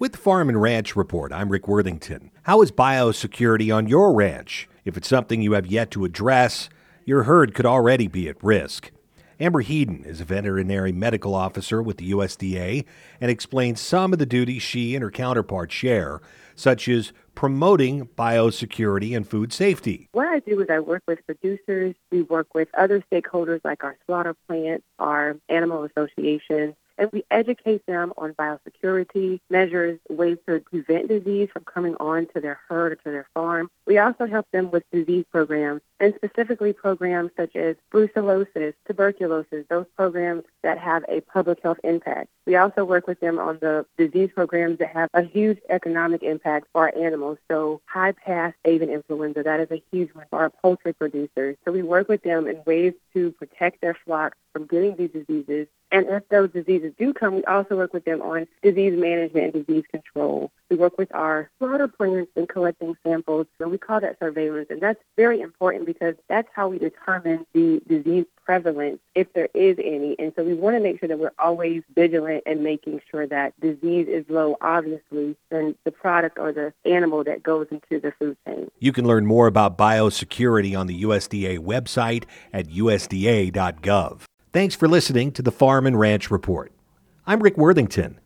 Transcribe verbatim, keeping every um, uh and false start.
With the Farm and Ranch Report, I'm Rick Worthington. How is biosecurity on your ranch? If it's something you have yet to address, your herd could already be at risk. Amber Heaton is a veterinary medical officer with the U S D A and explains some of the duties she and her counterparts share, such as promoting biosecurity and food safety. What I do is I work with producers, we work with other stakeholders like our slaughter plants, our animal associations, and we educate them on biosecurity measures, ways to prevent disease from coming on to their herd or to their farm. We also help them with disease programs, and specifically programs such as brucellosis, tuberculosis, those programs that have a public health impact. We also work with them on the disease programs that have a huge economic impact for our animals. So high pass avian influenza, that is a huge one for our poultry producers. So we work with them in ways to protect their flock from getting these diseases. And if those diseases do come, we also work with them on disease management and disease control. We work with our slaughter plants in collecting samples, and we call that surveillance. And that's very important because that's how we determine the disease prevalence, if there is any. And so we want to make sure that we're always vigilant and making sure that disease is low, obviously, than the product or the animal that goes into the food chain. You can learn more about biosecurity on the U S D A website at U S D A dot gov. Thanks for listening to the Farm and Ranch Report. I'm Rick Worthington.